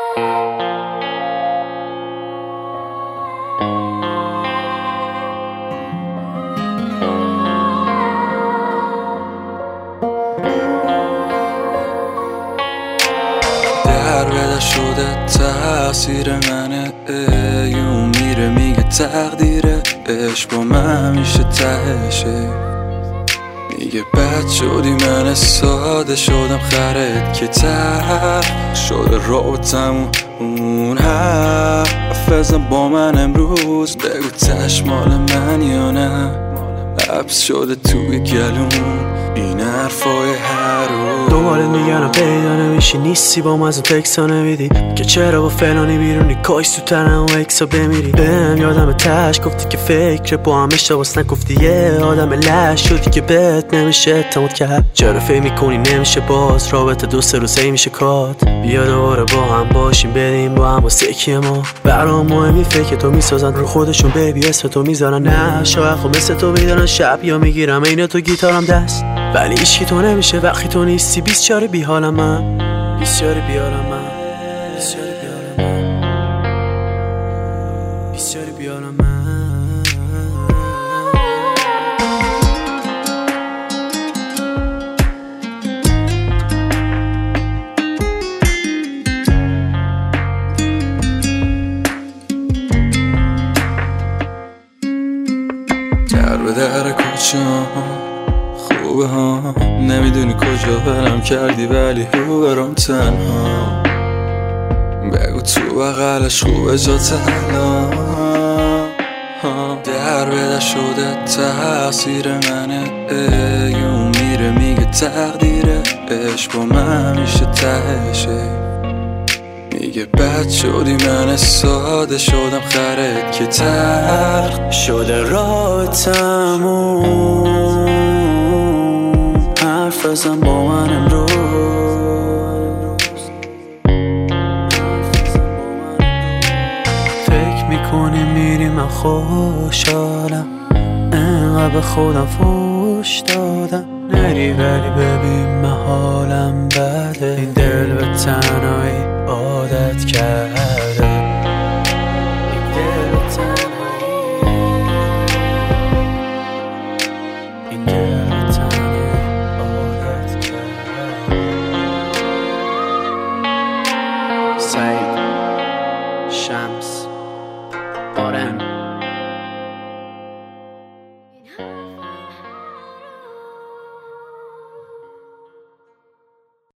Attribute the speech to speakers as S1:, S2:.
S1: در بده شده تأثیر منه، اون میره میگه تقدیره، عشق با من میشه تهشه، میگه بد شدی من ساده شدم خرد که تر شده رابطمون. اون حرفزم با من امروز، بگو تش مال من یا نه، حبس شده توی گلون این حرفای هر روز.
S2: دوباره میگنم پیدا نمیشی، نیستی با من از اون تکسا نمیدی که چرا با فلانی بیرونی، کاش تو تنم و اکسا بمیری. بهم یادم تش گفتی که فکر با هم اشتباس نگفتی، یه آدم لش شدی که بهت نمیشه اعتماد کرد. چرا فکر میکنی نمیشه باز رابطه 2-3 روزه میشه کات؟ بیا دوباره با هم باشیم بدیم با هم واسه کی ما. برام مهمی فکر تو میسازن رو خودشون، بیبی اسم تو میذارن، نه شاید خب مثل تو بیدارن شب یا میگیرم عین تو گیتارم دست، ولی ایشکی تو نمیشه وقتی تو نیستی. بیچاره بیحالم من، بیچاره بیارم من، بیچاره بیارم من، بیچاره بیارم من.
S1: در به در کوچه‌ام خوبه ها، نمیدونی کجا برم کردی ولی رو برام تنها، بگو تو بغلش خوبه جات الان. در بده شده تأثیر منه، اون میره میگه تقدیره، عشق با من میشه تهشه، میگه بد شدی من ساده شدم خرد که تر
S2: شده رابطمون، حرف بزن با من امروز، فکر میکنی میری من خوشحالم، انقدر به خودم فوش دادم، نری ولی ببین من حالم بده، این دل به تنم